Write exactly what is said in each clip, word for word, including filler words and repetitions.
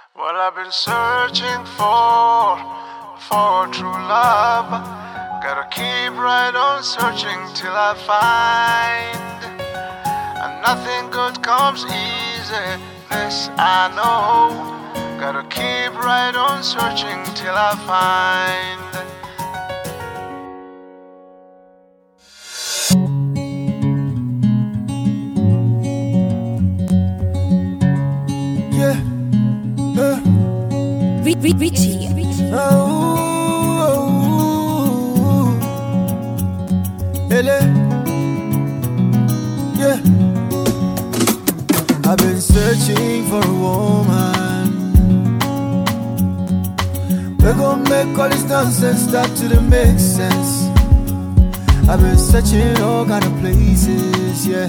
What I've been searching for, for true love. Gotta keep right on searching till I find. And nothing good comes easy, this I know. Gotta keep right on searching till I find. Yeah. Uh. Richie. Oh, Ele. Yeah. I've been searching for a woman. We're gonna make all this nonsense start to make sense. I've been searching all kind of places, yeah.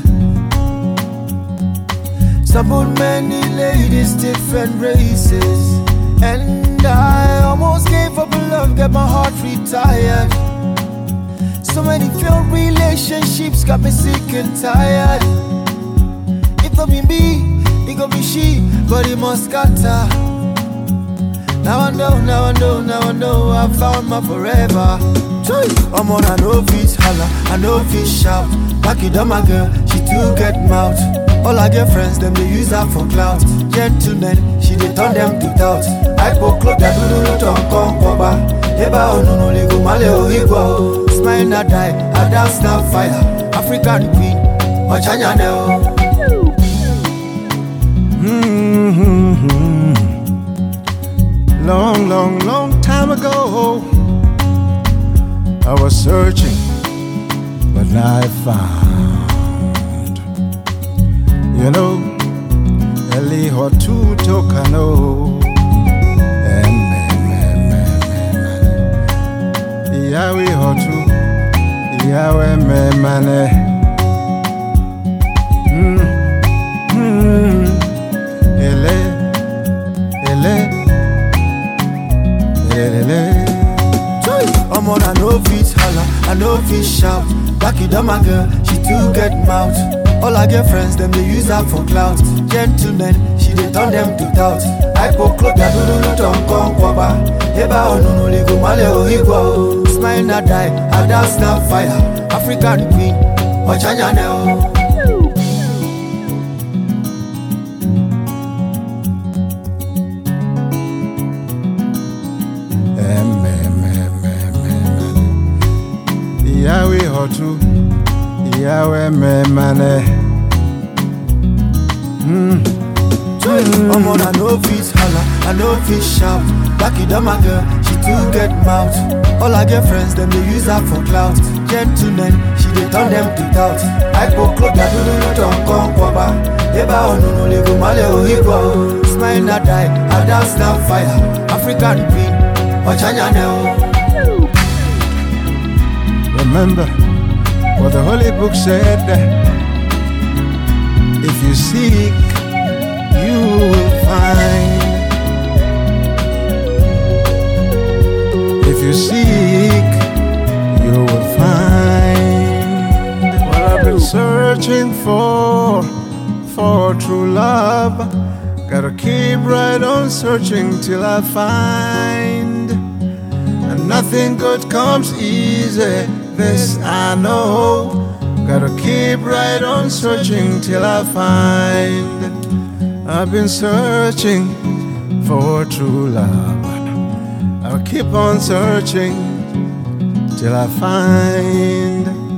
Stumbled many ladies, different races. And I almost gave up on love, get my heart retired. So many failed relationships got me sick and tired. It don't be me, it gon' be she, but it must scatter. Now I know, now I know, now I know I found my forever. I'm on, I know fish holla, I know fish shout. Back it up my girl, she too get mouth. All I get friends, them they use her for clout. Gentlemen, she they turn them to doubt. I put clock that do no turn come cover. Eba ono no lego male o igwa. Smile na die, I dance na fire. African queen, Ochanya ne o. Mm-hmm. Long, long, long time ago, I was searching, but now I found. You know, Eli Hotu Tokano. Yahweh Hotu, Yahweh Memane. Hmm, hmm, Ele, Ele, Ele. I'm on, I know fish holla, I know fish shout. Back it up my girl, she too get mouth. All I get friends, them they use her for clout. Gentlemen, she they turn them to doubt. I put clock that do no turn come cover. Eba ono no lego male o igwa. Smile na die, I dance na fire. African queen, Ochanya ne o. Yahweh Hotu, Yahweh Memane. Hmm. I'm on, I know fish holla, I know fish shout. Back it up my girl, she too get mouth. All I get friends, them they use her for clout. Gentlemen, she they turn them to doubt. I put clock that do no turn come cover. Eba ono no lego male o igwa. Smile na die, I dance na fire. African queen, Ochanya ne o. Remember what the Holy Book said. If you seek, you will find. If you seek, you will find. What I've been searching for, for true love. Gotta keep right on searching till I find. And nothing good comes easy, this I know. Gotta keep right on searching till I find. I've been searching for true love. I'll keep on searching till I find.